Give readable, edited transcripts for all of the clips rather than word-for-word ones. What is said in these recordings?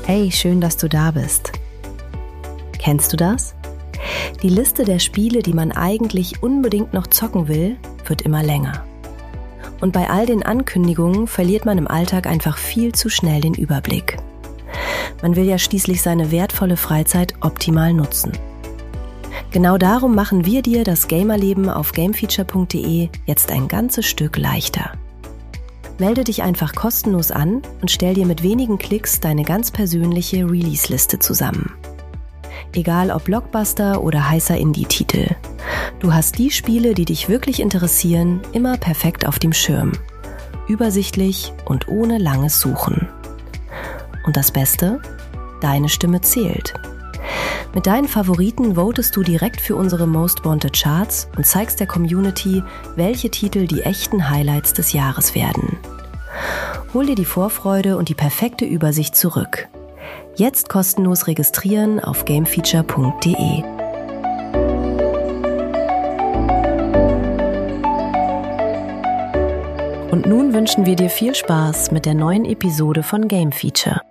Hey, schön, dass du da bist. Kennst du das? Die Liste der Spiele, die man eigentlich unbedingt noch zocken will, wird immer länger. Und bei all den Ankündigungen verliert man im Alltag einfach viel zu schnell den Überblick. Man will ja schließlich seine wertvolle Freizeit optimal nutzen. Genau darum machen wir dir das Gamerleben auf gamefeature.de jetzt ein ganzes Stück leichter. Melde dich einfach kostenlos an und stell dir mit wenigen Klicks deine ganz persönliche Release-Liste zusammen. Egal ob Blockbuster oder heißer Indie-Titel. Du hast die Spiele, die dich wirklich interessieren, immer perfekt auf dem Schirm. Übersichtlich und ohne langes Suchen. Und das Beste? Deine Stimme zählt. Mit deinen Favoriten votest du direkt für unsere Most Wanted Charts und zeigst der Community, welche Titel die echten Highlights des Jahres werden. Hol dir die Vorfreude und die perfekte Übersicht zurück. Jetzt kostenlos registrieren auf gamefeature.de. Und nun wünschen wir dir viel Spaß mit der neuen Episode von Game Feature.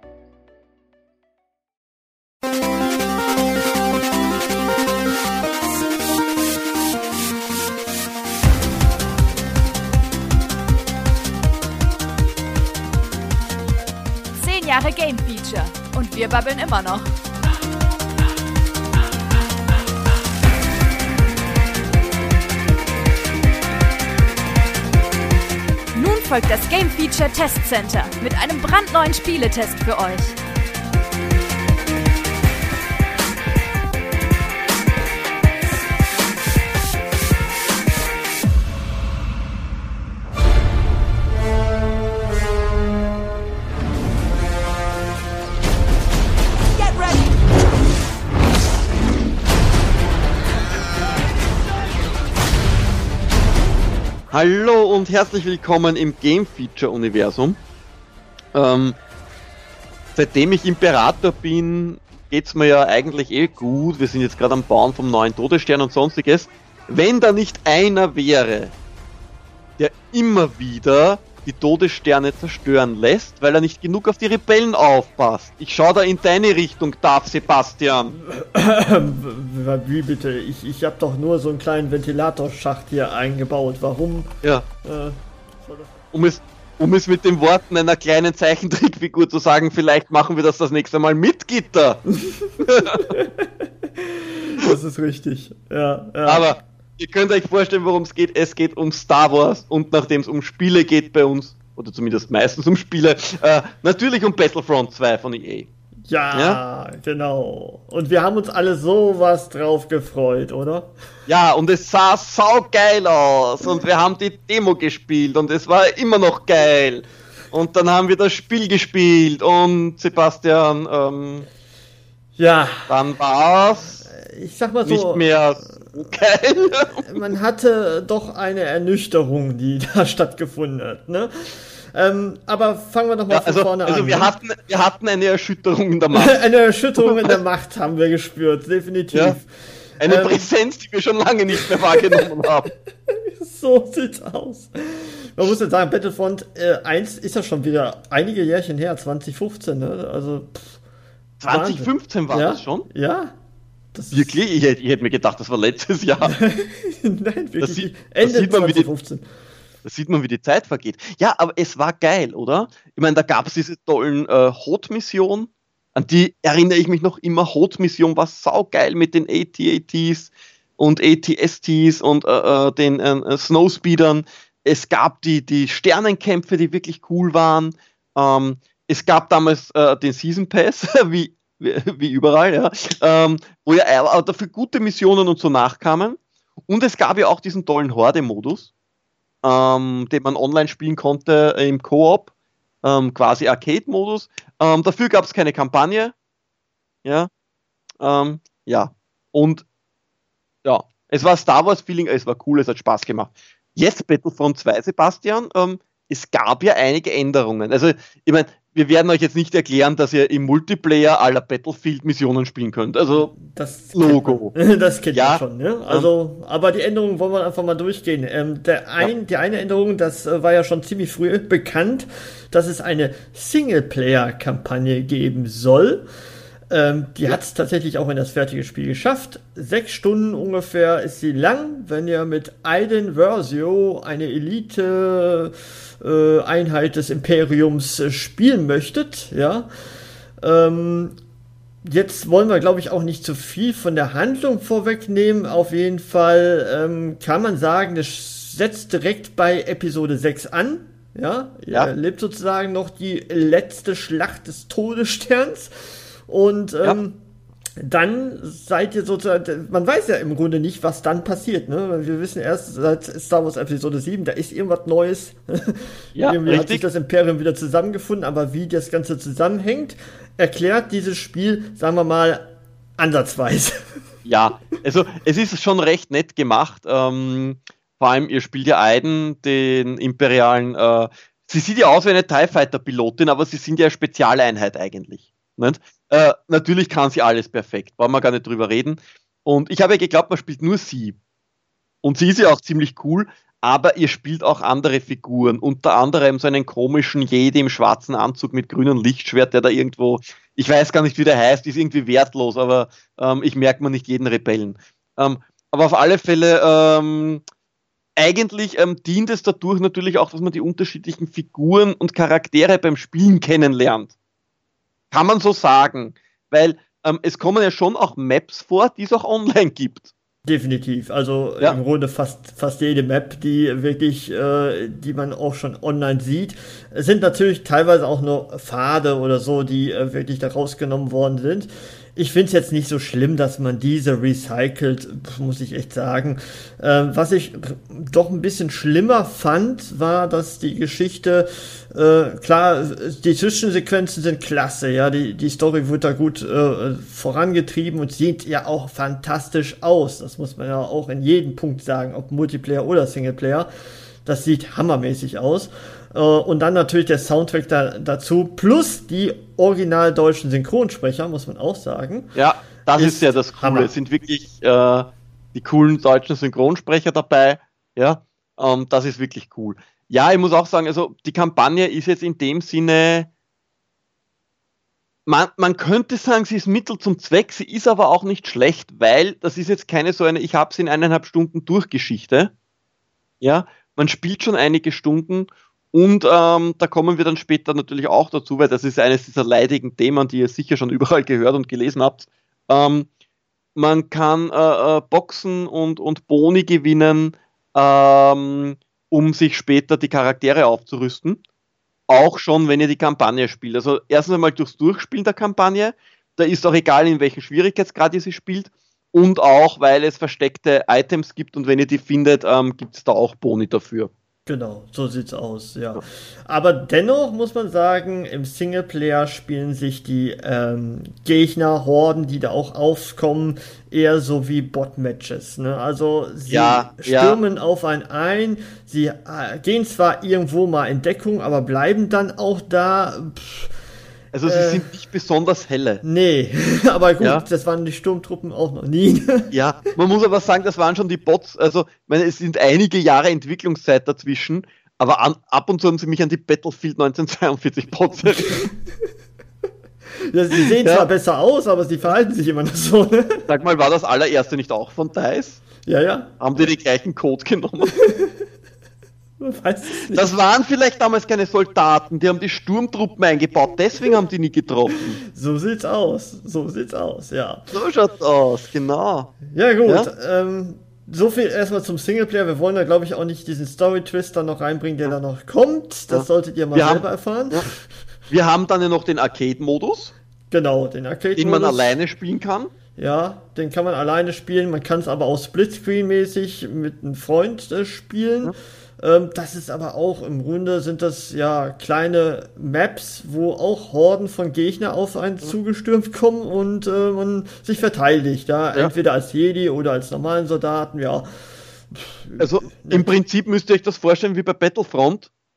Jahre Game Feature und wir babbeln immer noch. Nun folgt das Game Feature Test Center mit einem brandneuen Spieletest für euch. Hallo und herzlich willkommen im Game Feature Universum. Seitdem ich Imperator bin, geht's mir ja eigentlich gut. Wir sind jetzt gerade am Bauen vom neuen Todesstern und sonstiges. Wenn da nicht einer wäre, der immer wieder die Todessterne zerstören lässt, weil er nicht genug auf die Rebellen aufpasst. Ich schau da in deine Richtung, Darth Sebastian. Wie bitte? Ich habe doch nur so einen kleinen Ventilatorschacht hier eingebaut. Warum? Ja. Um es mit den Worten einer kleinen Zeichentrickfigur zu sagen, vielleicht machen wir das nächste Mal mit Gitter. Das ist richtig. Ja. Aber ihr könnt euch vorstellen, worum es geht. Es geht um Star Wars und nachdem es um Spiele geht bei uns, oder zumindest meistens um Spiele, natürlich um Battlefront 2 von EA. Ja, genau. Und wir haben uns alle sowas drauf gefreut, oder? Ja, und es sah saugeil aus und wir haben die Demo gespielt und es war immer noch geil. Und dann haben wir das Spiel gespielt und Sebastian, dann war's, ich sag mal so, nicht mehr so geil. Man hatte doch eine Ernüchterung, die da stattgefunden hat, ne? Aber fangen wir doch mal von vorne an. Also wir hatten eine Erschütterung in der Macht. Eine Erschütterung in der Macht haben wir gespürt, definitiv. Ja, eine Präsenz, die wir schon lange nicht mehr wahrgenommen haben. So sieht's aus. Man muss ja sagen, Battlefront 1 ist ja schon wieder einige Jährchen her, 2015, ne? Also 2015 war das schon? Ja. Wirklich? Ich hätte mir gedacht, das war letztes Jahr. Nein, wirklich. Ende 2015. Da sieht man, wie die Zeit vergeht. Ja, aber es war geil, oder? Ich meine, da gab es diese tollen HOT-Missionen, an die erinnere ich mich noch immer. HOT-Mission war saugeil mit den AT-ATs und AT-STs und den Snowspeedern. Es gab die Sternenkämpfe, die wirklich cool waren. Es gab damals den Season Pass, wie überall, ja, wo ja dafür gute Missionen und so nachkamen. Und es gab ja auch diesen tollen Horde-Modus, den man online spielen konnte im Koop, quasi Arcade-Modus. Dafür gab es keine Kampagne. Ja. Und ja, es war Star Wars-Feeling, es war cool, es hat Spaß gemacht. Yes, Battlefront 2, Sebastian, es gab ja einige Änderungen. Also, ich meine, wir werden euch jetzt nicht erklären, dass ihr im Multiplayer aller Battlefield Missionen spielen könnt. Also, das Logo. Das kennt man schon, ne? Also, aber die Änderungen wollen wir einfach mal durchgehen. Die eine Änderung, das war ja schon ziemlich früh bekannt, dass es eine Singleplayer-Kampagne geben soll. Die hat es tatsächlich auch in das fertige Spiel geschafft. 6 Stunden ungefähr ist sie lang. Wenn ihr mit Aiden Versio, eine Elite Einheit des Imperiums, spielen möchtet, ja. Jetzt wollen wir, glaube ich, auch nicht zu viel von der Handlung vorwegnehmen. Auf jeden Fall kann man sagen, das setzt direkt bei Episode 6 an. Ja, ihr erlebt sozusagen noch die letzte Schlacht des Todessterns. Und dann seid ihr sozusagen, man weiß ja im Grunde nicht, was dann passiert, ne? Wir wissen erst seit Star Wars Episode 7, da ist irgendwas Neues. Ja, irgendwie richtig. hat sich das Imperium wieder zusammengefunden, aber wie das Ganze zusammenhängt, erklärt dieses Spiel, sagen wir mal, ansatzweise. Ja, also es ist schon recht nett gemacht. Vor allem, ihr spielt ja Aiden, den imperialen, sie sieht ja aus wie eine TIE Fighter Pilotin, aber sie sind ja eine Spezialeinheit eigentlich. Nicht? Natürlich kann sie alles perfekt, brauchen wir gar nicht drüber reden. Und ich habe ja geglaubt, man spielt nur sie. Und sie ist ja auch ziemlich cool, aber ihr spielt auch andere Figuren, unter anderem so einen komischen Jedi im schwarzen Anzug mit grünem Lichtschwert, der da irgendwo, ich weiß gar nicht, wie der heißt, ist irgendwie wertlos, aber ich merke mir nicht jeden Rebellen. Aber auf alle Fälle, eigentlich dient es dadurch natürlich auch, dass man die unterschiedlichen Figuren und Charaktere beim Spielen kennenlernt. Kann man so sagen, weil es kommen ja schon auch Maps vor, die es auch online gibt. Definitiv, also im Grunde fast jede Map, die wirklich, die man auch schon online sieht. Es sind natürlich teilweise auch nur Pfade oder so, die wirklich da rausgenommen worden sind. Ich finde es jetzt nicht so schlimm, dass man diese recycelt, muss ich echt sagen. Was ich doch ein bisschen schlimmer fand, war, dass die Geschichte, klar, die Zwischensequenzen sind klasse, ja, die Story wird da gut vorangetrieben und sieht ja auch fantastisch aus. Das muss man ja auch in jedem Punkt sagen, ob Multiplayer oder Singleplayer. Das sieht hammermäßig aus. Und dann natürlich der Soundtrack dazu, plus die original deutschen Synchronsprecher, muss man auch sagen. Ja, das ist ja das Coole. Hammer. Es sind wirklich die coolen deutschen Synchronsprecher dabei. Ja, das ist wirklich cool. Ja, ich muss auch sagen, also die Kampagne ist jetzt in dem Sinne, man könnte sagen, sie ist Mittel zum Zweck, sie ist aber auch nicht schlecht, weil das ist jetzt keine so eine, ich habe sie in 1,5 Stunden Durchgeschichte. Ja, man spielt schon einige Stunden. Und da kommen wir dann später natürlich auch dazu, weil das ist eines dieser leidigen Themen, die ihr sicher schon überall gehört und gelesen habt. Man kann Boxen und Boni gewinnen, um sich später die Charaktere aufzurüsten. Auch schon, wenn ihr die Kampagne spielt. Also erstens einmal durchs Durchspielen der Kampagne. Da ist auch egal, in welchem Schwierigkeitsgrad ihr sie spielt. Und auch, weil es versteckte Items gibt und wenn ihr die findet, gibt es da auch Boni dafür. Genau, so sieht's aus, ja. Aber dennoch muss man sagen, im Singleplayer spielen sich die Gegner, Horden, die da auch aufkommen, eher so wie Bot-Matches, ne? Also sie stürmen auf einen ein, sie gehen zwar irgendwo mal in Deckung, aber bleiben dann auch da. Also sie sind nicht besonders helle. Nee, aber gut, das waren die Sturmtruppen auch noch nie. Ja, man muss aber sagen, das waren schon die Bots, also ich meine, es sind einige Jahre Entwicklungszeit dazwischen, aber ab und zu haben sie mich an die Battlefield 1942 Bots erinnert. Ja, sie sehen zwar besser aus, aber sie verhalten sich immer noch so. Ne? Sag mal, war das allererste nicht auch von DICE? Ja. Haben die den gleichen Code genommen? Weiß es nicht. Das waren vielleicht damals keine Soldaten, die haben die Sturmtruppen eingebaut, deswegen haben die nie getroffen. So sieht's aus, ja. So schaut's aus, genau. Ja gut, so viel erstmal zum Singleplayer. Wir wollen da, glaube ich, auch nicht diesen Story-Twist dann noch reinbringen, der da noch kommt. Das solltet ihr mal selber erfahren. Ja. Wir haben dann ja noch den Arcade-Modus. Genau, den Arcade-Modus. Den man alleine spielen kann. Ja, den kann man alleine spielen. Man kann es aber auch Splitscreen-mäßig mit einem Freund spielen. Ja. Das ist aber auch, im Grunde sind das ja kleine Maps, wo auch Horden von Gegner auf einen zugestürmt kommen und man sich verteidigt, entweder als Jedi oder als normalen Soldaten, ja. Also im Prinzip müsst ihr euch das vorstellen wie bei Battlefront,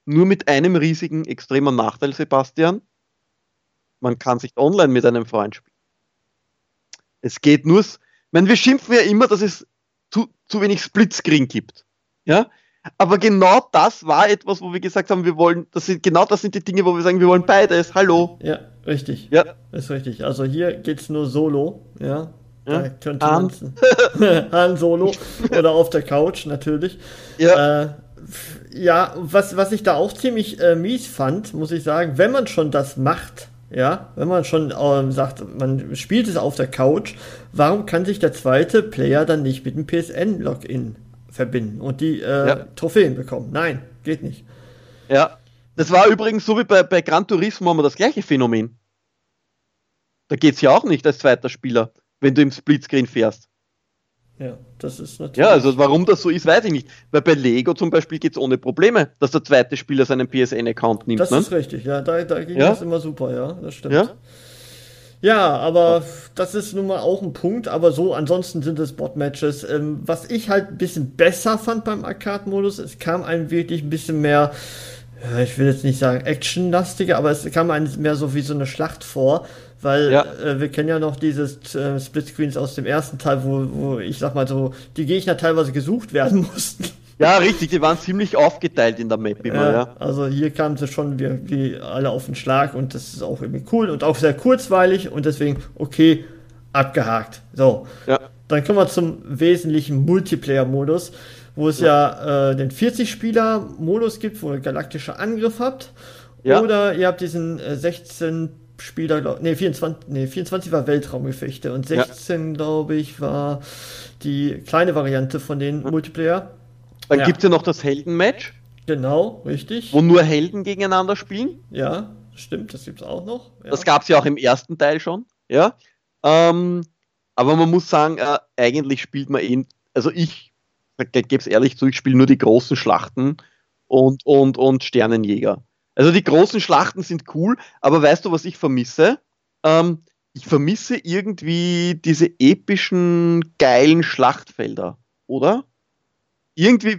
nur mit einem riesigen, extremen Nachteil, Sebastian. Man kann sich online mit einem Freund spielen. Es geht nur, ich meine, wir schimpfen ja immer, dass es zu wenig Splitscreen gibt. Ja? Aber genau das war etwas, wo wir gesagt haben, das sind die Dinge, wo wir sagen, wir wollen beides. Hallo. Ja, richtig. Ja. Ist richtig. Also hier geht's nur solo, ja. Da könnte Han. Han Solo oder auf der Couch natürlich. Ja. Was ich da auch ziemlich mies fand, muss ich sagen, wenn man schon das macht, ja, wenn man schon sagt, man spielt es auf der Couch, warum kann sich der zweite Player dann nicht mit dem PSN-Login verbinden und die Trophäen bekommen? Nein, geht nicht. Ja, das war übrigens so wie bei Gran Turismo haben wir das gleiche Phänomen. Da geht's ja auch nicht als zweiter Spieler, wenn du im Splitscreen fährst. Ja, das ist natürlich... Ja, also warum das so ist, weiß ich nicht. Weil bei Lego zum Beispiel geht's ohne Probleme, dass der zweite Spieler seinen PSN-Account nimmt. Das ist richtig, ja, da ging das immer super, ja, das stimmt. Ja, ja, aber das ist nun mal auch ein Punkt, aber so, ansonsten sind es Bot-Matches. Was ich halt ein bisschen besser fand beim Arcade-Modus, es kam einem wirklich ein bisschen mehr, ich will jetzt nicht sagen actionlastiger, aber es kam einem mehr so wie so eine Schlacht vor, weil wir kennen ja noch dieses Splitscreens aus dem ersten Teil, wo ich sag mal so, die Gegner teilweise gesucht werden mussten. ja, richtig, die waren ziemlich aufgeteilt in der Map immer, ja. Also hier kamen sie schon wie alle auf den Schlag und das ist auch irgendwie cool und auch sehr kurzweilig und deswegen, okay, abgehakt. So, dann kommen wir zum wesentlichen Multiplayer-Modus, wo es den 40-Spieler-Modus gibt, wo ihr galaktischer Angriff habt. Ja. Oder ihr habt diesen 24 war Weltraumgefechte und 16, glaube ich, war die kleine Variante von den Multiplayer. Dann gibt es ja noch das Heldenmatch. Genau, richtig. Wo nur Helden gegeneinander spielen. Ja, stimmt, das gibt es auch noch. Ja. Das gab es ja auch im ersten Teil schon. Ja. Aber man muss sagen, eigentlich spielt man also ich gebe es ehrlich zu, ich spiele nur die großen Schlachten und Sternenjäger. Also die großen Schlachten sind cool, aber weißt du, was ich vermisse? Ich vermisse irgendwie diese epischen, geilen Schlachtfelder, oder? Irgendwie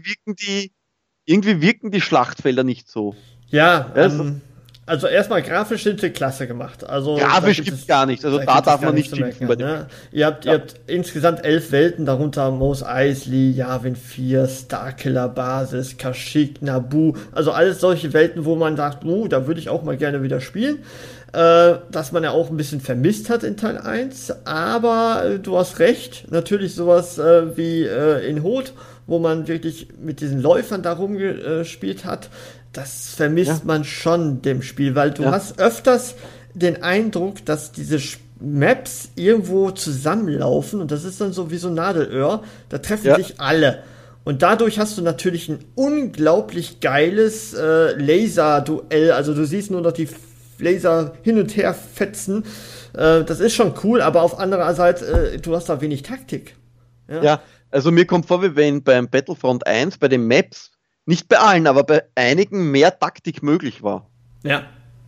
wirken die Schlachtfelder nicht so. Ja, also erstmal grafisch sind sie klasse gemacht. Also grafisch gibt es gar nichts. Also da darf man nicht schimpfen. Ne? Ihr habt insgesamt 11 Welten, darunter Mos Eisley, Yavin 4, Starkiller Basis, Kashyyyk, Naboo. Also alles solche Welten, wo man sagt, da würde ich auch mal gerne wieder spielen. Dass man ja auch ein bisschen vermisst hat in Teil 1. Aber du hast recht, natürlich sowas wie in Hoth, wo man wirklich mit diesen Läufern da rumgespielt hat. Das vermisst man schon dem Spiel, weil du hast öfters den Eindruck, dass diese Maps irgendwo zusammenlaufen und das ist dann so wie so ein Nadelöhr, da treffen sich alle. Und dadurch hast du natürlich ein unglaublich geiles Laser-Duell, also du siehst nur noch die Laser hin und her fetzen. Das ist schon cool, aber auf anderer Seite, du hast da wenig Taktik. Ja, also mir kommt vor, wie wenn beim Battlefront 1 bei den Maps nicht bei allen, aber bei einigen mehr Taktik möglich war. Ja.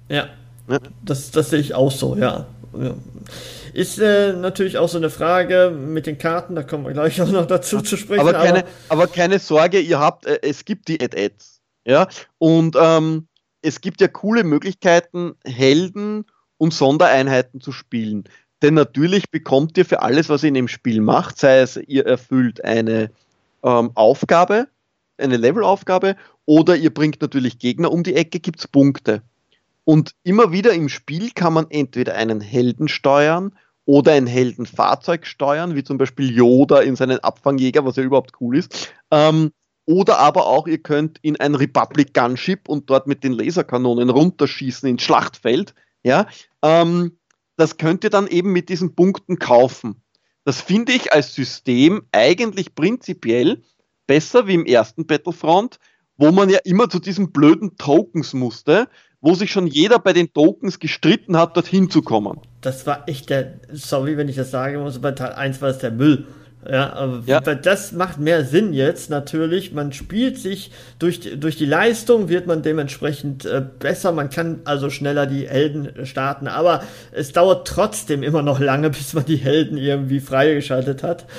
Das sehe ich auch so, ja. Ist natürlich auch so eine Frage mit den Karten, da kommen wir gleich auch noch dazu zu sprechen. Aber keine Sorge, es gibt die Add-Ads. Ja? Und es gibt ja coole Möglichkeiten, Helden und Sondereinheiten zu spielen. Denn natürlich bekommt ihr für alles, was ihr in dem Spiel macht, sei es, ihr erfüllt eine Aufgabe, eine Levelaufgabe, oder ihr bringt natürlich Gegner um die Ecke, gibt es Punkte. Und immer wieder im Spiel kann man entweder einen Helden steuern oder ein Heldenfahrzeug steuern, wie zum Beispiel Yoda in seinen Abfangjäger, was ja überhaupt cool ist. Oder aber auch, ihr könnt in ein Republic Gunship und dort mit den Laserkanonen runterschießen ins Schlachtfeld. Ja? Das könnt ihr dann eben mit diesen Punkten kaufen. Das finde ich als System eigentlich prinzipiell besser wie im ersten Battlefront, wo man ja immer zu diesen blöden Tokens musste, wo sich schon jeder bei den Tokens gestritten hat, dorthin zu kommen. Das war echt sorry, wenn ich das sagen muss, bei Teil 1 war es der Müll. Ja, aber das macht mehr Sinn jetzt natürlich. Man spielt sich durch die Leistung, wird man dementsprechend besser. Man kann also schneller die Helden starten, aber es dauert trotzdem immer noch lange, bis man die Helden irgendwie freigeschaltet hat.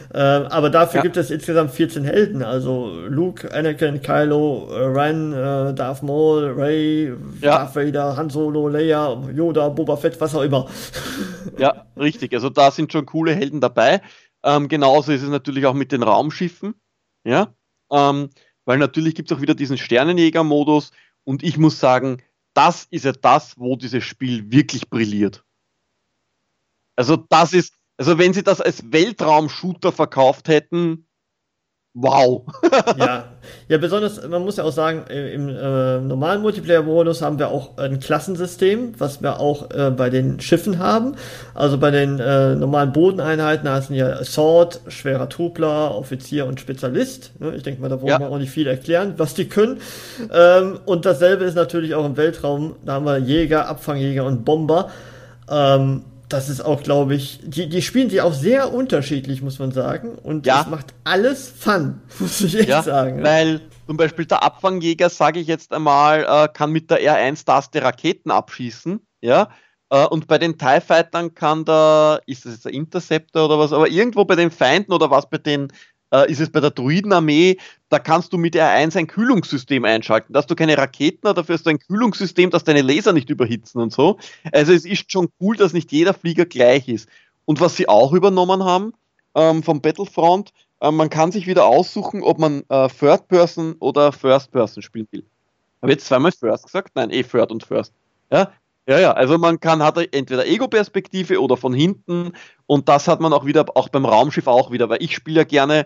Aber dafür gibt es insgesamt 14 Helden, also Luke, Anakin, Kylo, Ren, Darth Maul, Rey, Darth Vader, Han Solo, Leia, Yoda, Boba Fett, was auch immer. Ja, richtig. Also da sind schon coole Helden dabei. Genauso ist es natürlich auch mit den Raumschiffen. Ja, weil natürlich gibt es auch wieder diesen Sternenjäger-Modus. Und ich muss sagen, das ist ja das, wo dieses Spiel wirklich brilliert. Also wenn sie das als Weltraum-Shooter verkauft hätten, wow. Ja, besonders, man muss ja auch sagen, im normalen Multiplayer-Modus haben wir auch ein Klassensystem, was wir auch bei den Schiffen haben. Also bei den normalen Bodeneinheiten heißen ja Assault, schwerer Truppler, Offizier und Spezialist. Ich denke mal, da wollen wir auch nicht viel erklären, was die können. Und dasselbe ist natürlich auch im Weltraum. Da haben wir Jäger, Abfangjäger und Bomber. Das ist auch, glaube ich, die spielen sich auch sehr unterschiedlich, muss man sagen. Und das macht alles Fun, muss ich echt sagen. Weil zum Beispiel der Abfangjäger, sage ich jetzt einmal, kann mit der R1-Taste Raketen abschießen. Ja. Und bei den TIE Fightern ist das jetzt der Interceptor oder was, aber irgendwo bei den Feinden oder was bei den ist es bei der Druidenarmee, da kannst du mit R1 ein Kühlungssystem einschalten. Da hast du keine Raketen, dafür hast du ein Kühlungssystem, dass deine Laser nicht überhitzen und so. Also es ist schon cool, dass nicht jeder Flieger gleich ist. Und was sie auch übernommen haben vom Battlefront, man kann sich wieder aussuchen, ob man Third Person oder First Person spielen will. Habe ich jetzt zweimal First gesagt? Nein, Third und First. Ja, also man hat entweder Ego-Perspektive oder von hinten und das hat man auch beim Raumschiff auch wieder, weil ich spiele ja gerne,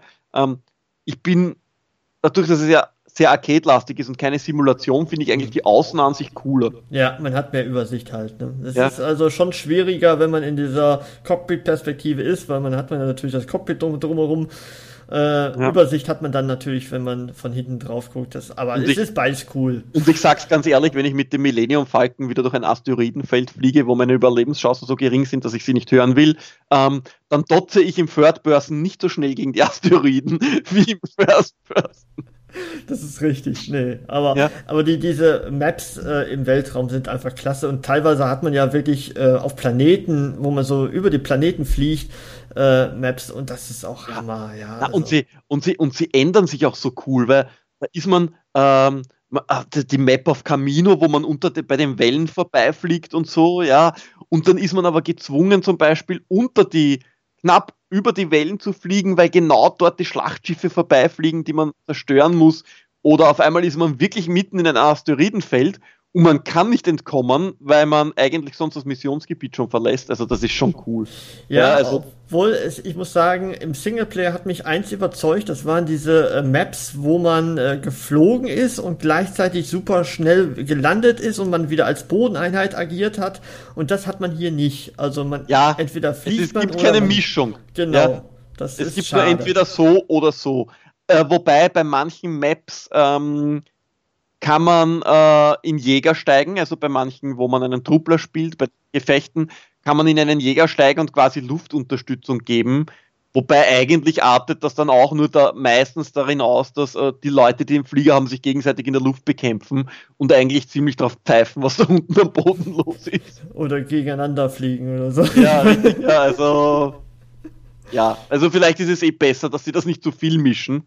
dadurch, dass es ja sehr arcade-lastig ist und keine Simulation, finde ich eigentlich die Außenansicht cooler. Ja, man hat mehr Übersicht halt. Ne? Das ist also schon schwieriger, wenn man in dieser Cockpit-Perspektive ist, weil man hat natürlich das Cockpit drumherum. Übersicht hat man dann natürlich, wenn man von hinten drauf guckt. Aber es ist beides cool. Und ich sag's ganz ehrlich, wenn ich mit dem Millennium Falcon wieder durch ein Asteroidenfeld fliege, wo meine Überlebenschancen so gering sind, dass ich sie nicht hören will, dann dotze ich im Third Person nicht so schnell gegen die Asteroiden wie im First Person. Das ist richtig, aber diese Maps im Weltraum sind einfach klasse und teilweise hat man ja wirklich auf Planeten, wo man so über die Planeten fliegt, Maps und das ist auch Hammer, und sie ändern sich auch so cool, weil da ist man die Map auf Camino, wo man bei den Wellen vorbeifliegt und so, und dann ist man aber gezwungen zum Beispiel knapp über die Wellen zu fliegen, weil genau dort die Schlachtschiffe vorbeifliegen, die man zerstören muss. Oder auf einmal ist man wirklich mitten in einem Asteroidenfeld und man kann nicht entkommen, weil man eigentlich sonst das Missionsgebiet schon verlässt. Also das ist schon cool. Obwohl, ich muss sagen, im Singleplayer hat mich eins überzeugt, das waren diese Maps, wo man geflogen ist und gleichzeitig super schnell gelandet ist und man wieder als Bodeneinheit agiert hat. Und das hat man hier nicht. Also man entweder fliegt man oder... Es gibt keine Mischung. Genau. Es gibt nur entweder so oder so. Wobei bei manchen Maps kann man in Jäger steigen, also bei manchen, wo man einen Truppler spielt, bei Gefechten, kann man in einen Jäger steigen und quasi Luftunterstützung geben, wobei eigentlich artet das dann auch nur meistens darin aus, dass die Leute, die im Flieger haben, sich gegenseitig in der Luft bekämpfen und eigentlich ziemlich drauf pfeifen, was da unten am Boden los ist. Oder gegeneinander fliegen oder so. Also vielleicht ist es besser, dass sie das nicht zu viel mischen.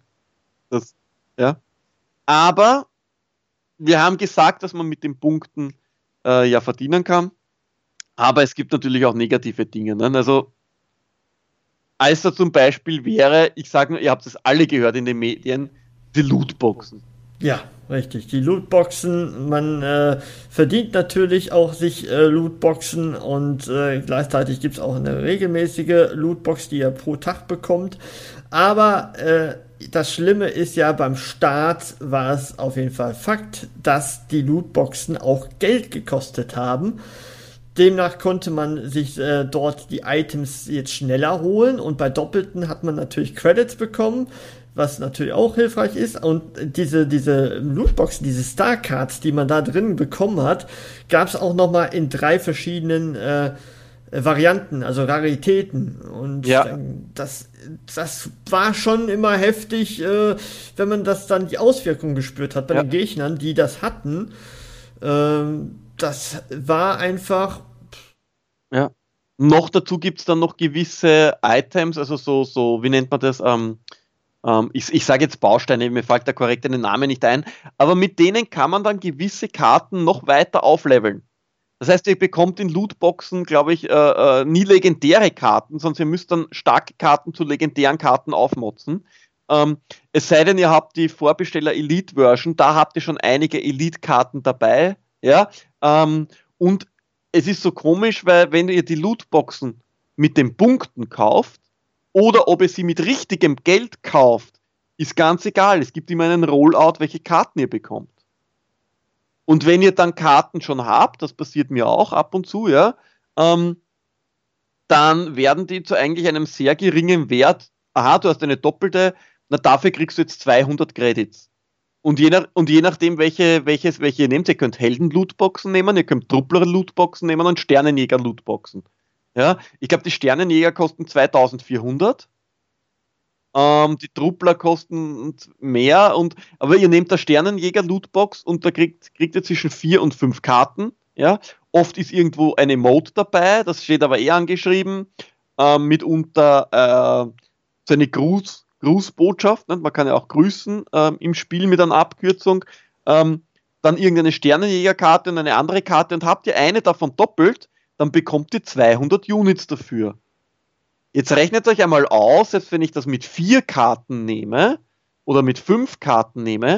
Aber wir haben gesagt, dass man mit den Punkten verdienen kann, aber es gibt natürlich auch negative Dinge. Ne? Also als da zum Beispiel wäre, ich sage nur, ihr habt es alle gehört in den Medien, die Lootboxen. Ja, richtig. Die Lootboxen, man verdient natürlich auch sich Lootboxen und gleichzeitig gibt es auch eine regelmäßige Lootbox, die ihr pro Tag bekommt. Aber das Schlimme ist ja, beim Start war es auf jeden Fall Fakt, dass die Lootboxen auch Geld gekostet haben. Demnach konnte man sich dort die Items jetzt schneller holen und bei Doppelten hat man natürlich Credits bekommen, was natürlich auch hilfreich ist. Und diese Lootboxen, diese Starcards, die man da drin bekommen hat, gab es auch nochmal in 3 verschiedenen Varianten, also Raritäten. Und das war schon immer heftig, wenn man das dann die Auswirkungen gespürt hat bei den Gegnern, die das hatten. Das war einfach Noch dazu gibt es dann noch gewisse Items, also so, wie nennt man das? Ich sage jetzt Bausteine, mir fällt der korrekte Name nicht ein, aber mit denen kann man dann gewisse Karten noch weiter aufleveln. Das heißt, ihr bekommt in Lootboxen, glaube ich, nie legendäre Karten, sondern ihr müsst dann starke Karten zu legendären Karten aufmotzen. Es sei denn, ihr habt die Vorbesteller Elite Version, da habt ihr schon einige Elite-Karten dabei. Ja? Und es ist so komisch, weil wenn ihr die Lootboxen mit den Punkten kauft, oder ob ihr sie mit richtigem Geld kauft, ist ganz egal. Es gibt immer einen Rollout, welche Karten ihr bekommt. Und wenn ihr dann Karten schon habt, das passiert mir auch ab und zu, ja, dann werden die zu eigentlich einem sehr geringen Wert. Aha, du hast eine doppelte, na dafür kriegst du jetzt 200 Credits. Und je nachdem, welche ihr nehmt, ihr könnt Helden-Lootboxen nehmen, ihr könnt Truppler-Lootboxen nehmen und Sternenjäger-Lootboxen. Ja, ich glaube, die Sternenjäger kosten 2400. Die Truppler kosten mehr, aber ihr nehmt der Sternenjäger-Lootbox und da kriegt ihr zwischen 4 und 5 Karten. Ja? Oft ist irgendwo eine Emote dabei, das steht aber angeschrieben. Mitunter so eine Grußbotschaft, ne? Man kann ja auch grüßen im Spiel mit einer Abkürzung. Dann irgendeine Sternenjägerkarte und eine andere Karte und habt ihr eine davon doppelt, dann bekommt ihr 200 Units dafür. Jetzt rechnet euch einmal aus, selbst wenn ich das mit 4 Karten nehme oder mit 5 Karten nehme,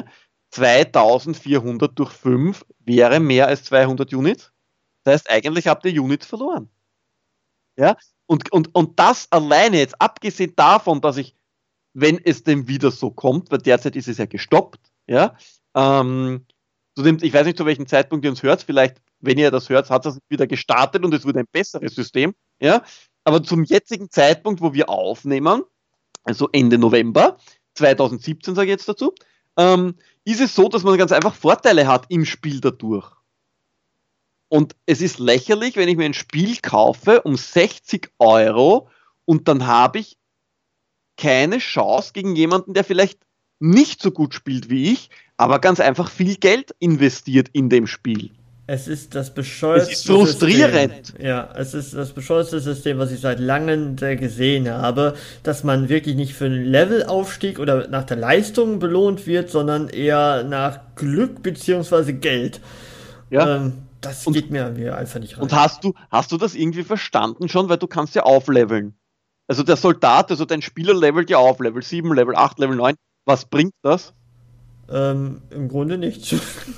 2400 durch 5 wäre mehr als 200 Units. Das heißt, eigentlich habt ihr Units verloren. Ja? Und das alleine, jetzt abgesehen davon, dass ich, wenn es denn wieder so kommt, weil derzeit ist es ja gestoppt, ja, ich weiß nicht, zu welchem Zeitpunkt ihr uns hört, vielleicht, wenn ihr das hört, hat es wieder gestartet und es wurde ein besseres System, ja, aber zum jetzigen Zeitpunkt, wo wir aufnehmen, also Ende November 2017, sage ich jetzt dazu, ist es so, dass man ganz einfach Vorteile hat im Spiel dadurch. Und es ist lächerlich, wenn ich mir ein Spiel kaufe um 60 € und dann habe ich keine Chance gegen jemanden, der vielleicht nicht so gut spielt wie ich, aber ganz einfach viel Geld investiert in dem Spiel. Es ist das bescheuerste Es ist frustrierend. System. Ja, es ist das bescheuerste System, was ich seit langem gesehen habe, dass man wirklich nicht für einen Levelaufstieg oder nach der Leistung belohnt wird, sondern eher nach Glück bzw. Geld. Ja. Das geht mir einfach nicht rein. Und hast du das irgendwie verstanden schon, weil du kannst ja aufleveln. Also der Soldat, also dein Spieler levelt ja auf, Level 7, Level 8, Level 9. Was bringt das? Im Grunde nichts.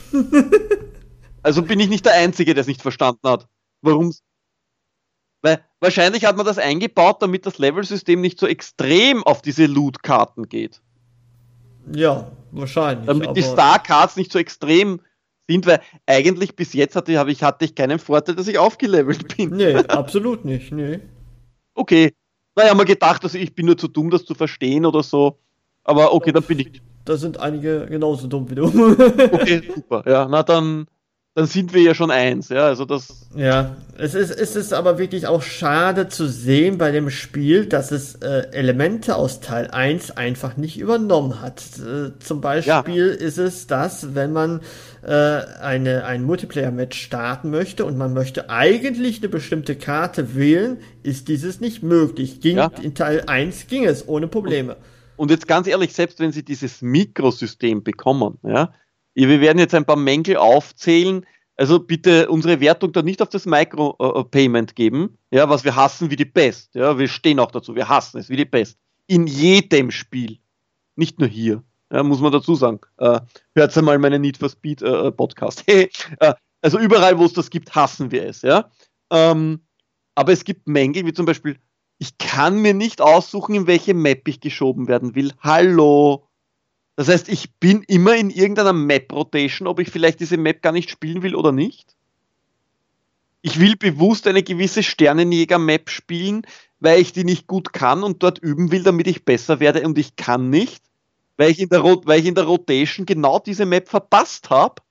Also bin ich nicht der Einzige, der es nicht verstanden hat. Warum? Weil wahrscheinlich hat man das eingebaut, damit das Level-System nicht so extrem auf diese Loot-Karten geht. Ja, wahrscheinlich. Damit die Star-Cards nicht so extrem sind, weil eigentlich bis jetzt hatte ich keinen Vorteil, dass ich aufgelevelt bin. Nee, absolut nicht, nee. Okay, naja, mal gedacht, also ich bin nur zu dumm, das zu verstehen oder so. Aber okay, dann bin ich. Da sind einige genauso dumm wie du. Okay, super. Ja, na dann sind wir ja schon eins. Ja, also das. Ja, es ist aber wirklich auch schade zu sehen bei dem Spiel, dass es Elemente aus Teil 1 einfach nicht übernommen hat. Zum Beispiel ist es das, wenn man ein Multiplayer-Match starten möchte und man möchte eigentlich eine bestimmte Karte wählen, ist dieses nicht möglich. In Teil 1 ging es ohne Probleme. Und jetzt ganz ehrlich, selbst wenn sie dieses Mikrosystem bekommen, ja, wir werden jetzt ein paar Mängel aufzählen, also bitte unsere Wertung da nicht auf das Micropayment geben, ja, was wir hassen wie die Pest, ja, wir stehen auch dazu, wir hassen es wie die Pest. In jedem Spiel, nicht nur hier, ja, muss man dazu sagen. Hört einmal meinen Need for Speed Podcast. Also überall, wo es das gibt, hassen wir es, ja. Aber es gibt Mängel, wie zum Beispiel, ich kann mir nicht aussuchen, in welche Map ich geschoben werden will. Hallo. Das heißt, ich bin immer in irgendeiner Map-Rotation, ob ich vielleicht diese Map gar nicht spielen will oder nicht. Ich will bewusst eine gewisse Sternenjäger-Map spielen, weil ich die nicht gut kann und dort üben will, damit ich besser werde und ich kann nicht, weil ich in der Rotation genau diese Map verpasst habe.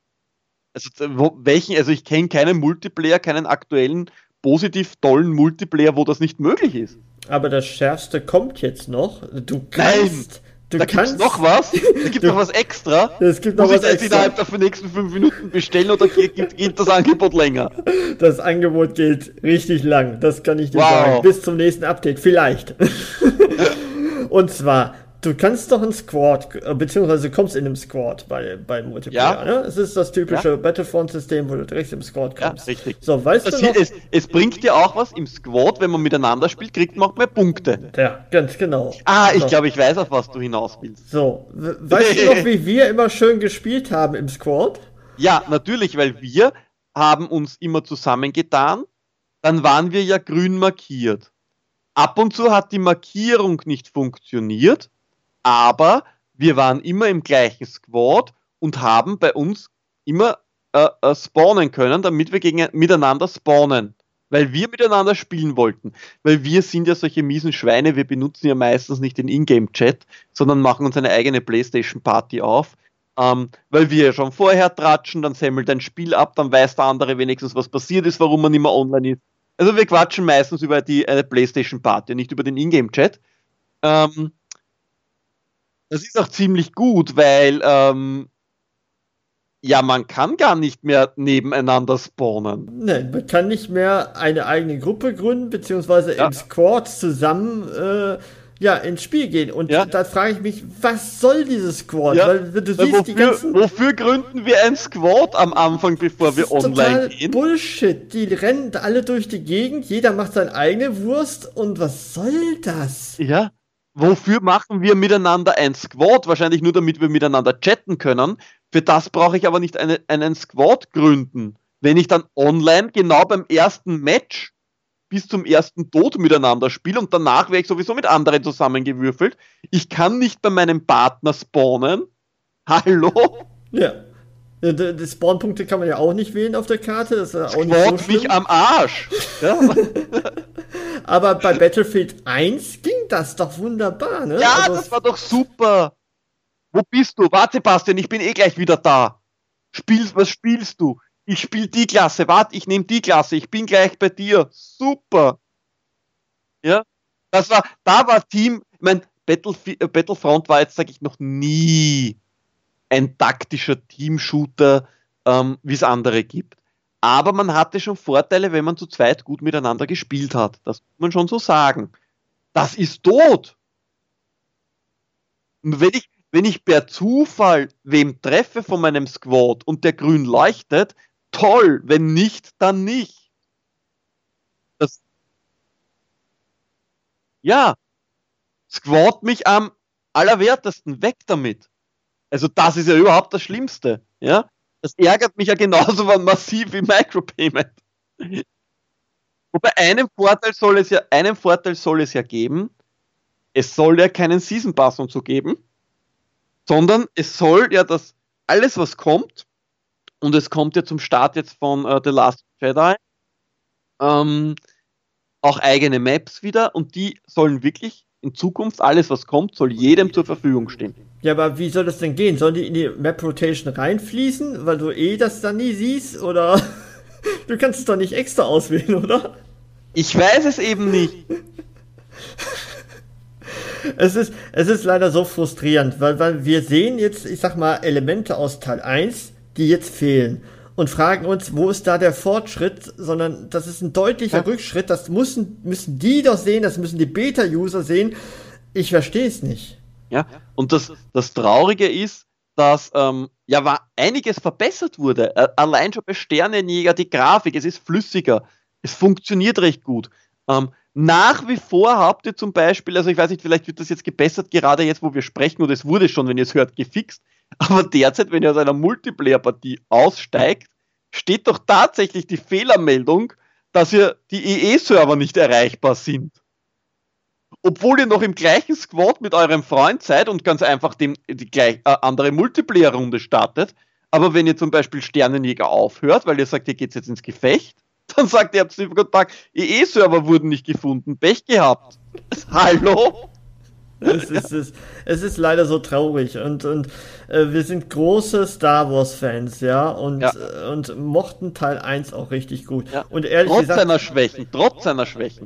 Also ich kenne keinen Multiplayer, keinen aktuellen, positiv tollen Multiplayer, wo das nicht möglich ist. Aber das Schärfste kommt jetzt noch. Du kannst Da gibt's noch was? Da gibt's noch was extra? Es gibt noch was extra. Muss ich das innerhalb der nächsten 5 Minuten bestellen oder geht das Angebot länger? Das Angebot geht richtig lang, das kann ich dir sagen. Bis zum nächsten Update, vielleicht. Und zwar, du kannst doch einen Squad, beziehungsweise kommst in einem Squad bei Multiplayer, ne? Es ist das typische Battlefront-System, wo du direkt im Squad kommst. Ja, richtig. So, weißt du noch? Es bringt dir auch was im Squad, wenn man miteinander spielt, kriegt man auch mehr Punkte. Ja, ganz genau. Ich glaube, ich weiß, auf was du hinaus willst. So, weißt du noch, wie wir immer schön gespielt haben im Squad? Ja, natürlich, weil wir haben uns immer zusammengetan, dann waren wir ja grün markiert. Ab und zu hat die Markierung nicht funktioniert, aber wir waren immer im gleichen Squad und haben bei uns immer spawnen können, damit wir miteinander spawnen. Weil wir miteinander spielen wollten. Weil wir sind ja solche miesen Schweine, wir benutzen ja meistens nicht den Ingame-Chat, sondern machen uns eine eigene Playstation-Party auf. Weil wir ja schon vorher tratschen, dann sammelt ein Spiel ab, dann weiß der andere wenigstens, was passiert ist, warum man nicht mehr online ist. Also wir quatschen meistens über eine Playstation-Party, nicht über den Ingame-Chat. Das ist auch ziemlich gut, weil man kann gar nicht mehr nebeneinander spawnen. Nein, man kann nicht mehr eine eigene Gruppe gründen, beziehungsweise im Squad zusammen ins Spiel gehen. Und da frage ich mich, was soll dieses Squad? Weil du siehst wofür gründen wir ein Squad am Anfang, bevor wir online gehen? Bullshit. Die rennen alle durch die Gegend, jeder macht seine eigene Wurst und was soll das? Ja. Wofür machen wir miteinander ein Squad? Wahrscheinlich nur, damit wir miteinander chatten können. Für das brauche ich aber nicht einen Squad gründen. Wenn ich dann online genau beim ersten Match bis zum ersten Tod miteinander spiele und danach wäre ich sowieso mit anderen zusammengewürfelt. Ich kann nicht bei meinem Partner spawnen. Hallo? Ja. Die Spawnpunkte kann man ja auch nicht wählen auf der Karte. Das ist auch nicht so schlimm. Mich am Arsch. Ja. Aber bei Battlefield 1 ging das doch wunderbar, ne? Ja, also das war doch super. Wo bist du? Warte, Sebastian, ich bin gleich wieder da. Was spielst du? Ich spiele die Klasse. Warte, ich nehme die Klasse. Ich bin gleich bei dir. Super. Ja, da war Team, ich meine, Battlefront war jetzt, sage ich, noch nie ein taktischer Team-Shooter, wie es andere gibt. Aber man hatte schon Vorteile, wenn man zu zweit gut miteinander gespielt hat. Das muss man schon so sagen. Das ist tot. Und wenn ich per Zufall wem treffe von meinem Squad und der grün leuchtet, toll. Wenn nicht, dann nicht. Squad mich am allerwertesten. Weg damit. Also das ist ja überhaupt das Schlimmste. Ja? Das ärgert mich ja genauso massiv wie Micropayment. Wobei einen Vorteil soll es ja geben. Es soll ja keinen Season Pass und so geben, sondern es soll ja das alles, was kommt, und es kommt ja zum Start jetzt von The Last Jedi, auch eigene Maps wieder, und die sollen wirklich in Zukunft, alles was kommt, soll jedem zur Verfügung stehen. Ja, aber wie soll das denn gehen? Sollen die in die Map Rotation reinfließen, weil du das dann nie siehst? Oder du kannst es doch nicht extra auswählen, oder? Ich weiß es eben nicht. Es ist leider so frustrierend, weil wir sehen jetzt, ich sag mal, Elemente aus Teil 1, die jetzt fehlen. Und fragen uns, wo ist da der Fortschritt? Sondern das ist ein deutlicher Rückschritt. Das müssen die doch sehen, das müssen die Beta-User sehen. Ich verstehe es nicht. Ja, und das Traurige ist, dass einiges verbessert wurde. Allein schon bei Sternenjäger die Grafik, es ist flüssiger, es funktioniert recht gut. Nach wie vor habt ihr zum Beispiel, also ich weiß nicht, vielleicht wird das jetzt gebessert, gerade jetzt, wo wir sprechen, oder es wurde schon, wenn ihr es hört, gefixt, aber derzeit, wenn ihr aus einer Multiplayer-Partie aussteigt, steht doch tatsächlich die Fehlermeldung, dass die EE-Server nicht erreichbar sind. Obwohl ihr noch im gleichen Squad mit eurem Freund seid und ganz einfach die andere Multiplayer-Runde startet, aber wenn ihr zum Beispiel Sternenjäger aufhört, weil ihr sagt, ihr geht jetzt ins Gefecht, dann sagt ihr, EE-Server wurden nicht gefunden, Pech gehabt. Hallo? Es ist leider so traurig und wir sind große Star Wars Fans, und mochten Teil 1 auch richtig gut. Ja. Und ehrlich trotz seiner Schwächen.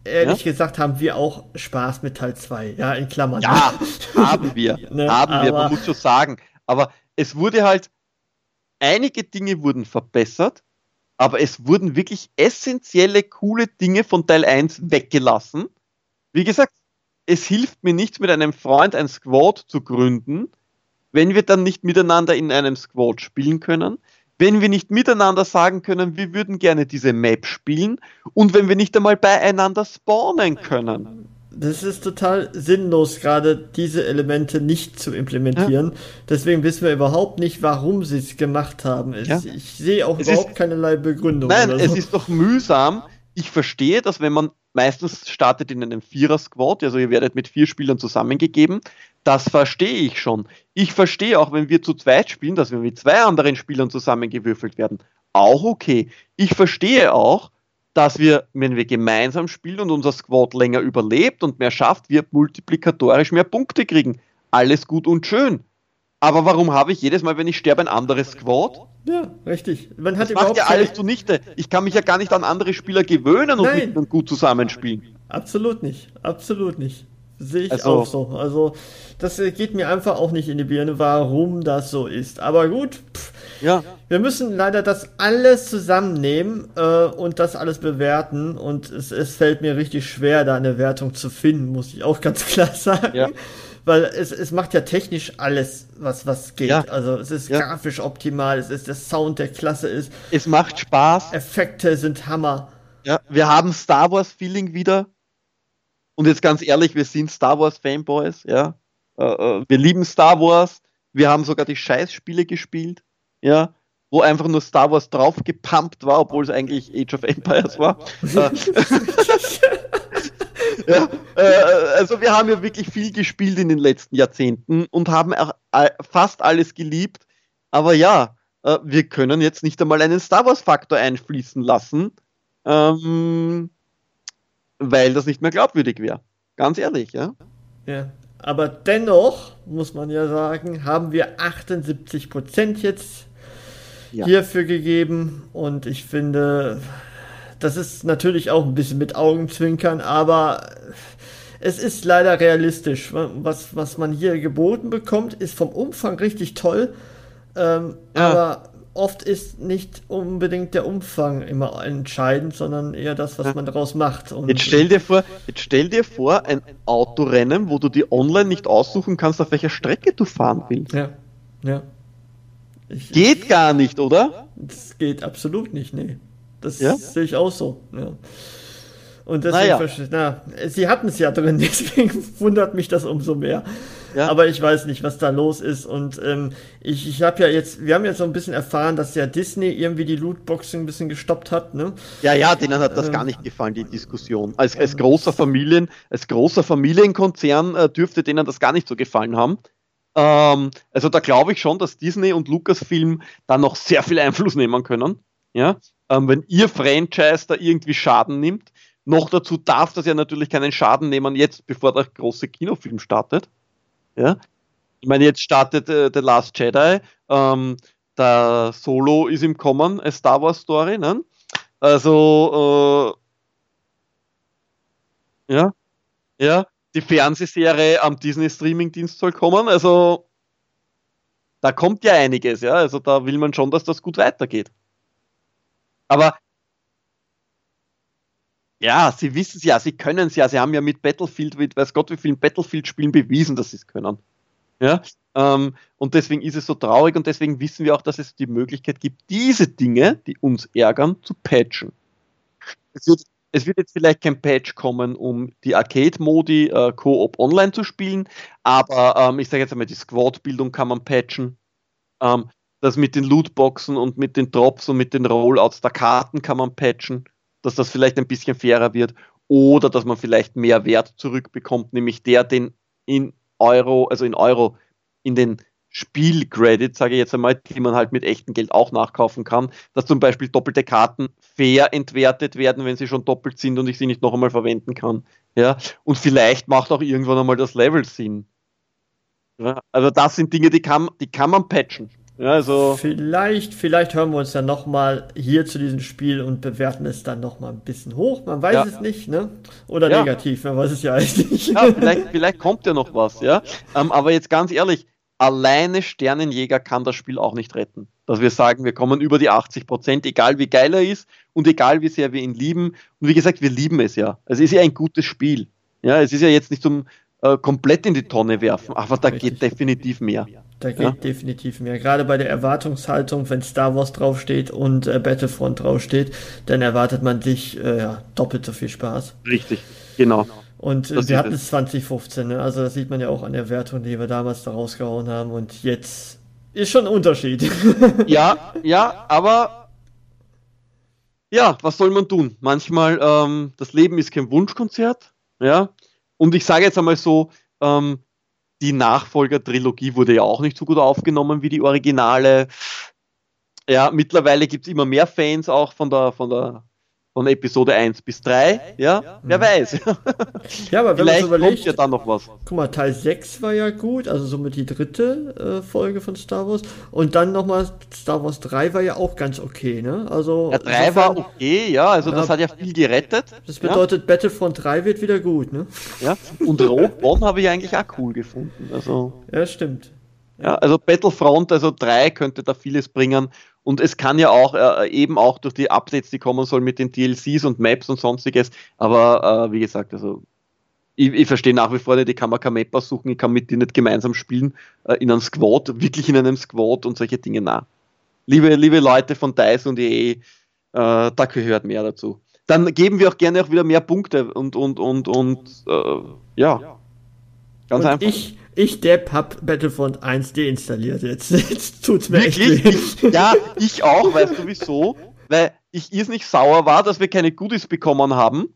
ehrlich gesagt haben wir auch Spaß mit Teil 2, ja, in Klammern. Ja, haben wir, ne, man muss schon sagen. Aber es wurde halt, einige Dinge wurden verbessert, aber es wurden wirklich essentielle, coole Dinge von Teil 1 weggelassen. Wie gesagt, es hilft mir nichts, mit einem Freund ein Squad zu gründen, wenn wir dann nicht miteinander in einem Squad spielen können, wenn wir nicht miteinander sagen können, wir würden gerne diese Map spielen und wenn wir nicht einmal beieinander spawnen können. Das ist total sinnlos, gerade diese Elemente nicht zu implementieren. Ja. Deswegen wissen wir überhaupt nicht, warum sie es gemacht haben. Ich sehe auch überhaupt keinerlei Begründung. Nein, oder so. Es ist doch mühsam. Ich verstehe, dass wenn man meistens startet in einem Vierer-Squad, also ihr werdet mit 4 Spielern zusammengegeben, das verstehe ich schon. Ich verstehe auch, wenn wir zu zweit spielen, dass wir mit 2 anderen Spielern zusammengewürfelt werden. Auch okay. Ich verstehe auch, dass wir, wenn wir gemeinsam spielen und unser Squad länger überlebt und mehr schafft, wir multiplikatorisch mehr Punkte kriegen. Alles gut und schön. Aber warum habe ich jedes Mal, wenn ich sterbe, ein anderes Squad? Ja, richtig. Man hat das macht ja alles zunichte. Ich kann mich ja gar nicht an andere Spieler gewöhnen und mit ihnen gut zusammenspielen. Absolut nicht. Absolut nicht. Sehe ich auch so. Also, das geht mir einfach auch nicht in die Birne, warum das so ist. Aber gut, wir müssen leider das alles zusammennehmen und das alles bewerten. Und es fällt mir richtig schwer, da eine Wertung zu finden, muss ich auch ganz klar sagen. Ja. Weil es macht ja technisch alles, was geht. Ja. Also es ist grafisch optimal, es ist der Sound, der klasse ist. Es macht Spaß. Effekte sind Hammer. Ja, wir haben Star Wars Feeling wieder. Und jetzt ganz ehrlich, wir sind Star Wars Fanboys, ja. Wir lieben Star Wars. Wir haben sogar die Scheißspiele gespielt, ja, wo einfach nur Star Wars draufgepumpt war, obwohl es eigentlich Age of Empires war. Ja, also wir haben ja wirklich viel gespielt in den letzten Jahrzehnten und haben auch fast alles geliebt. Aber ja, wir können jetzt nicht einmal einen Star Wars Faktor einfließen lassen, weil das nicht mehr glaubwürdig wäre. Ganz ehrlich, ja. Ja, aber dennoch, muss man ja sagen, haben wir 78% jetzt hierfür gegeben. Und ich finde, das ist natürlich auch ein bisschen mit Augenzwinkern, aber es ist leider realistisch. Was man hier geboten bekommt, ist vom Umfang richtig toll, aber oft ist nicht unbedingt der Umfang immer entscheidend, sondern eher das, was man daraus macht. Und jetzt stell dir vor, ein Autorennen, wo du dir online nicht aussuchen kannst, auf welcher Strecke du fahren willst. Ja. Geht gar nicht, oder? Das geht absolut nicht, nee. Das sehe ich auch so. Ja. Und deswegen, sie hatten es ja drin, deswegen wundert mich das umso mehr. Ja. Aber ich weiß nicht, was da los ist. Und wir haben jetzt so ein bisschen erfahren, dass ja Disney irgendwie die Lootboxing ein bisschen gestoppt hat, ne? Ja, denen hat das gar nicht gefallen, die Diskussion. Als großer Familienkonzern dürfte denen das gar nicht so gefallen haben. Also da glaube ich schon, dass Disney und Lucasfilm da noch sehr viel Einfluss nehmen können. Ja? Wenn ihr Franchise da irgendwie Schaden nimmt. Noch dazu darf das ja natürlich keinen Schaden nehmen, jetzt bevor der große Kinofilm startet. Ja? Ich meine, jetzt startet The Last Jedi, der Solo ist im Kommen, eine Star Wars Story, ne? Also die Fernsehserie am Disney Streaming-Dienst soll kommen, also da kommt ja einiges, ja, also da will man schon, dass das gut weitergeht. Aber ja, sie wissen es ja, sie können es ja, sie haben ja mit Battlefield, weiß Gott wie vielen Battlefield-Spielen bewiesen, dass sie es können. Ja? Und deswegen ist es so traurig und deswegen wissen wir auch, dass es die Möglichkeit gibt, diese Dinge, die uns ärgern, zu patchen. Es wird jetzt vielleicht kein Patch kommen, um die Arcade-Modi Co-op online zu spielen, aber ich sage jetzt einmal, die Squad-Bildung kann man patchen. Das mit den Lootboxen und mit den Drops und mit den Rollouts der Karten kann man patchen, dass das vielleicht ein bisschen fairer wird oder dass man vielleicht mehr Wert zurückbekommt, nämlich den in den Spielcredits, sage ich jetzt einmal, die man halt mit echtem Geld auch nachkaufen kann, dass zum Beispiel doppelte Karten fair entwertet werden, wenn sie schon doppelt sind und ich sie nicht noch einmal verwenden kann. Ja? Und vielleicht macht auch irgendwann einmal das Level Sinn. Ja? Also das sind Dinge, die kann man patchen. Ja, also vielleicht hören wir uns dann nochmal hier zu diesem Spiel und bewerten es dann nochmal ein bisschen hoch. Man weiß es nicht, ne? Oder negativ, man weiß es ja eigentlich nicht. Ja, vielleicht kommt ja noch was, ja. Aber jetzt ganz ehrlich, alleine Sternenjäger kann das Spiel auch nicht retten. Dass wir sagen, wir kommen über die 80%, egal wie geil er ist und egal wie sehr wir ihn lieben. Und wie gesagt, wir lieben es ja. Es ist ja ein gutes Spiel. Ja, es ist ja jetzt nicht zum komplett in die Tonne werfen, aber da geht definitiv mehr. Da geht definitiv mehr. Gerade bei der Erwartungshaltung, wenn Star Wars draufsteht und Battlefront draufsteht, dann erwartet man sich doppelt so viel Spaß. Richtig, genau. Und wir hatten es 2015, ne? Also das sieht man ja auch an der Wertung, die wir damals da rausgehauen haben. Und jetzt ist schon ein Unterschied. Ja, aber ja, was soll man tun? Manchmal, das Leben ist kein Wunschkonzert, ja. Und ich sage jetzt einmal so, die Nachfolger-Trilogie wurde ja auch nicht so gut aufgenommen wie die Originale. Ja, mittlerweile gibt es immer mehr Fans auch von Episode 1 bis 3, ja, wer weiß. Ja, aber wenn vielleicht man so überlegt, kommt ja dann noch was. Guck mal, Teil 6 war ja gut, also somit die dritte Folge von Star Wars. Und dann nochmal Star Wars 3 war ja auch ganz okay, ne? Also Ja, 3 war okay, ja, also das hat ja viel gerettet. Das bedeutet, Battlefront 3 wird wieder gut, ne? Ja, und Rogue One habe ich eigentlich auch cool gefunden. Also, Ja, stimmt. ja, also Battlefront, also 3 könnte da vieles bringen. Und es kann ja auch eben auch durch die Updates, die kommen sollen mit den DLCs und Maps und sonstiges. Aber wie gesagt, also ich verstehe nach wie vor nicht, ich kann mir kein Map aussuchen, ich kann mit denen nicht gemeinsam spielen, in einem Squad, wirklich in einem Squad und solche Dinge. Na. Liebe Leute von DICE und EA, da gehört mehr dazu. Dann geben wir auch gerne auch wieder mehr Punkte und ja. Ganz und einfach. Ich Depp hab Battlefront 1 deinstalliert jetzt. Jetzt tut's mir echt weh. Ja, ich auch, weißt du wieso? Weil ich irrsinnig sauer war, dass wir keine Goodies bekommen haben.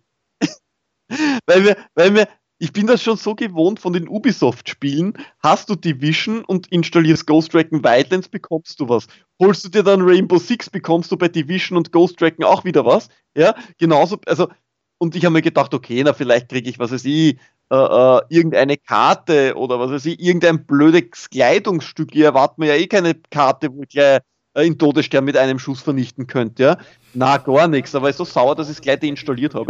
Ich bin das schon so gewohnt von den Ubisoft-Spielen. Hast du Division und installierst Ghost Recon Wildlands, bekommst du was. Holst du dir dann Rainbow Six, bekommst du bei Division und Ghost Recon auch wieder was. Ja, genauso, also, und ich habe mir gedacht, okay, na, vielleicht kriege ich, was weiß ich, irgendeine Karte oder was weiß ich, irgendein blödes Kleidungsstück. Ihr erwartet mir ja eh keine Karte, wo ich gleich in Todesstern mit einem Schuss vernichten könnt, ja? Na, gar nichts, aber ich so sauer, dass ich es gleich deinstalliert habe.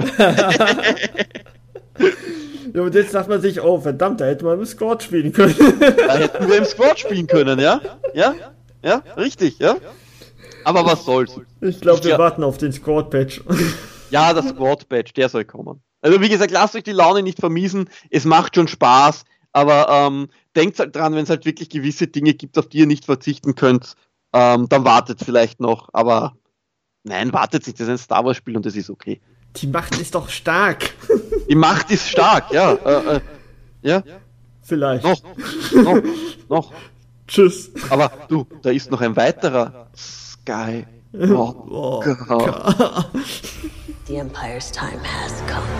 Ja, und jetzt sagt man sich, oh verdammt, da hätte man im Squad spielen können. Da hätten wir im Squad spielen können, ja? Ja, richtig, ja? Aber was soll's. Ich glaube, wir warten auf den Squad-Patch. Ja, das Squad-Patch, der soll kommen. Also wie gesagt, lasst euch die Laune nicht vermiesen, es macht schon Spaß, aber denkt halt dran, wenn es halt wirklich gewisse Dinge gibt, auf die ihr nicht verzichten könnt, dann wartet vielleicht noch, aber nein, wartet nicht, das ist ein Star Wars Spiel und das ist okay. Die Macht ist doch stark. Die Macht ist stark, ja. Ja. Vielleicht. Noch. Tschüss. Aber du, da ist noch ein weiterer Sky. The Empire's time has come.